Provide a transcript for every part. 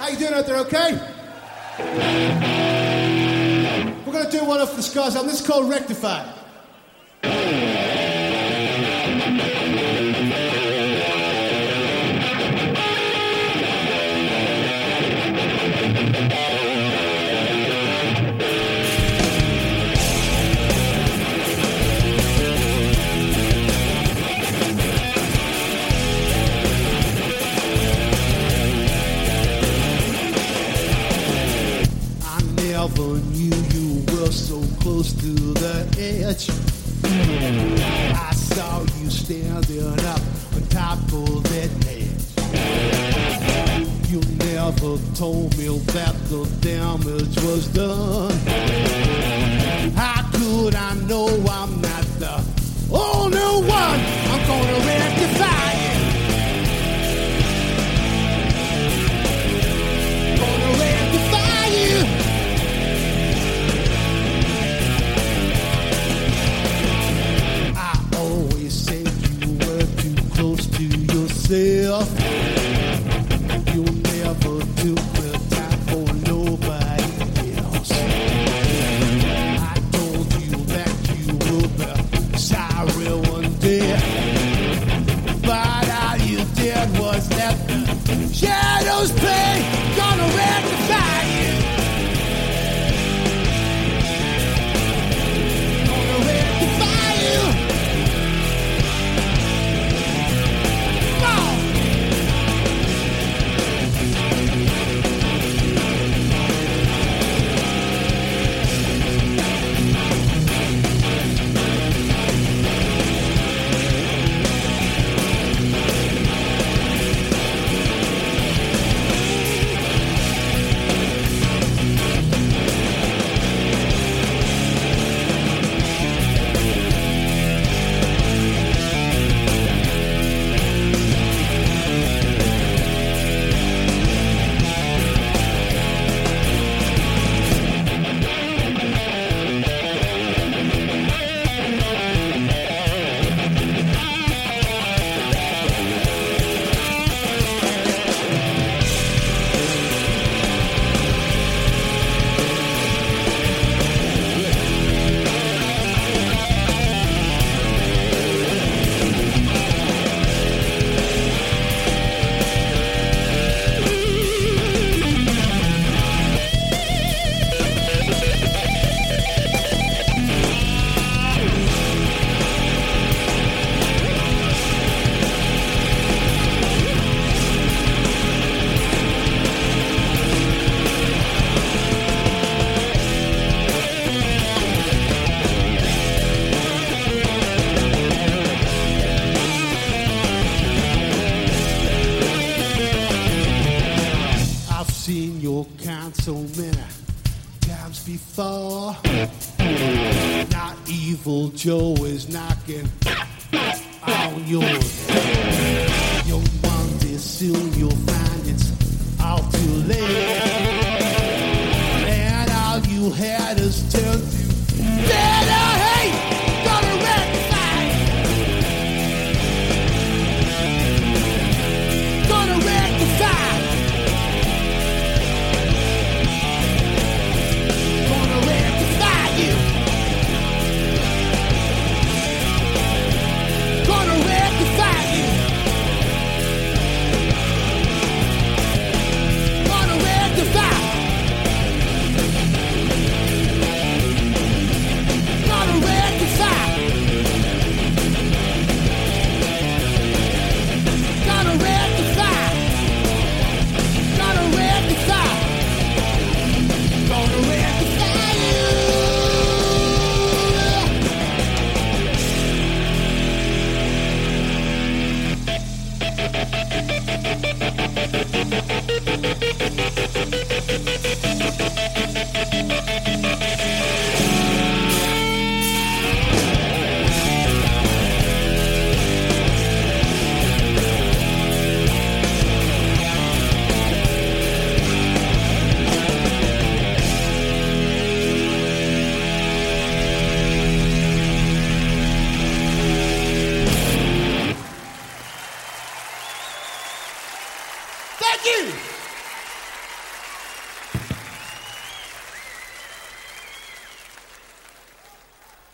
How you doing out there, okay? We're going to do one off the Scars album. This is called Rectify. Never knew you were so close to the edge. I saw you standing up on top of that ledge. You never told me that the damage was done. How could I know I'm not the only one? I'm gonna rectify it. Gonna rectify you. Yourself, you never took the time for nobody else. I told you that you would be sorry one day, but all you did was let the shadows play. Gonna rectify you. Gonna rectify you. So many times before. Not evil Joe is knocking on yours. You'll want it soon, you'll find it's all too late. And all you had is turn to better hate. Gonna rectify. Gonna rectify.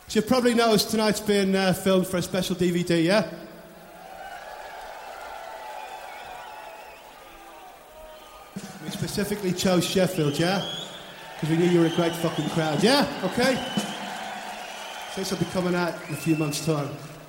So you probably noticed tonight's been filmed for a special DVD, yeah? We specifically chose Sheffield, yeah? Because we knew you were a great fucking crowd, yeah? Okay? So this will be coming out in a few months' time.